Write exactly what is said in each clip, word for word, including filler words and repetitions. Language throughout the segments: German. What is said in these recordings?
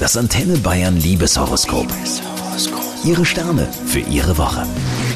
Das Antenne Bayern Liebeshoroskop. Ihre Sterne für Ihre Woche.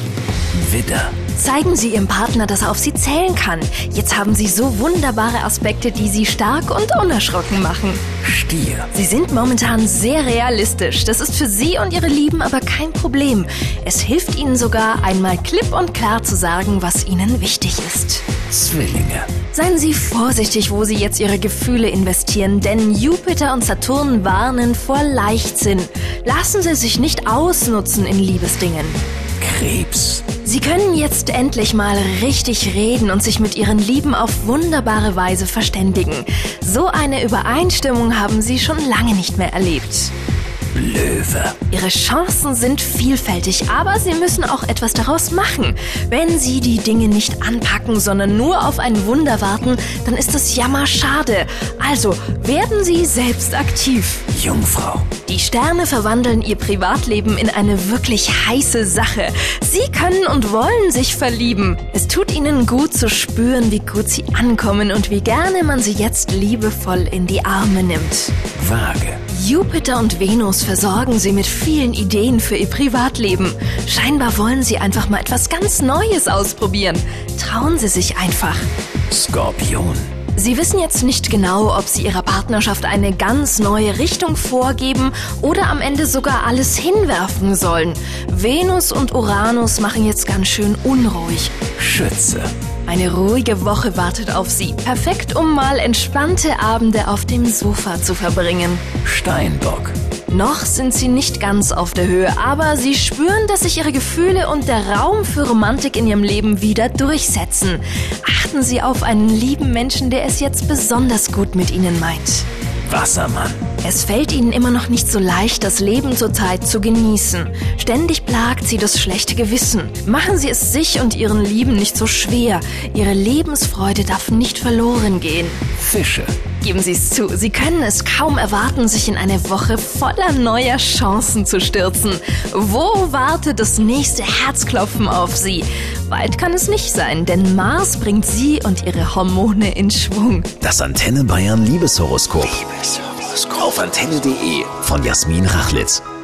Widder. Zeigen Sie Ihrem Partner, dass er auf Sie zählen kann. Jetzt haben Sie so wunderbare Aspekte, die Sie stark und unerschrocken machen. Stier. Sie sind momentan sehr realistisch. Das ist für Sie und Ihre Lieben aber kein Problem. Es hilft Ihnen sogar, einmal klipp und klar zu sagen, was Ihnen wichtig ist. Zwillinge. Seien Sie vorsichtig, wo Sie jetzt Ihre Gefühle investieren, denn Jupiter und Saturn warnen vor Leichtsinn. Lassen Sie sich nicht ausnutzen in Liebesdingen. Krebs. Sie können jetzt endlich mal richtig reden und sich mit Ihren Lieben auf wunderbare Weise verständigen. So eine Übereinstimmung haben Sie schon lange nicht mehr erlebt. Löwe. Ihre Chancen sind vielfältig, aber Sie müssen auch etwas daraus machen. Wenn Sie die Dinge nicht anpacken, sondern nur auf ein Wunder warten, dann ist es jammerschade. Also werden Sie selbst aktiv. Jungfrau. Die Sterne verwandeln Ihr Privatleben in eine wirklich heiße Sache. Sie können und wollen sich verlieben. Es tut Ihnen gut zu spüren, wie gut Sie ankommen und wie gerne man Sie jetzt liebevoll in die Arme nimmt. Waage. Jupiter und Venus versorgen Sie mit vielen Ideen für Ihr Privatleben. Scheinbar wollen Sie einfach mal etwas ganz Neues ausprobieren. Trauen Sie sich einfach. Skorpion. Sie wissen jetzt nicht genau, ob Sie Ihrer Partnerschaft eine ganz neue Richtung vorgeben oder am Ende sogar alles hinwerfen sollen. Venus und Uranus machen jetzt ganz schön unruhig. Schütze. Eine ruhige Woche wartet auf Sie. Perfekt, um mal entspannte Abende auf dem Sofa zu verbringen. Steinbock. Noch sind Sie nicht ganz auf der Höhe, aber Sie spüren, dass sich Ihre Gefühle und der Raum für Romantik in Ihrem Leben wieder durchsetzen. Achten Sie auf einen lieben Menschen, der es jetzt besonders gut mit Ihnen meint. Wassermann. Es fällt Ihnen immer noch nicht so leicht, das Leben zurzeit zu genießen. Ständig plagt Sie das schlechte Gewissen. Machen Sie es sich und Ihren Lieben nicht so schwer. Ihre Lebensfreude darf nicht verloren gehen. Fische. Geben Sie es zu, Sie können es kaum erwarten, sich in eine Woche voller neuer Chancen zu stürzen. Wo wartet das nächste Herzklopfen auf Sie? Weit kann es nicht sein, denn Mars bringt Sie und Ihre Hormone in Schwung. Das Antenne Bayern Liebeshoroskop. Auf antenne punkt de von Jasmin Rachlitz.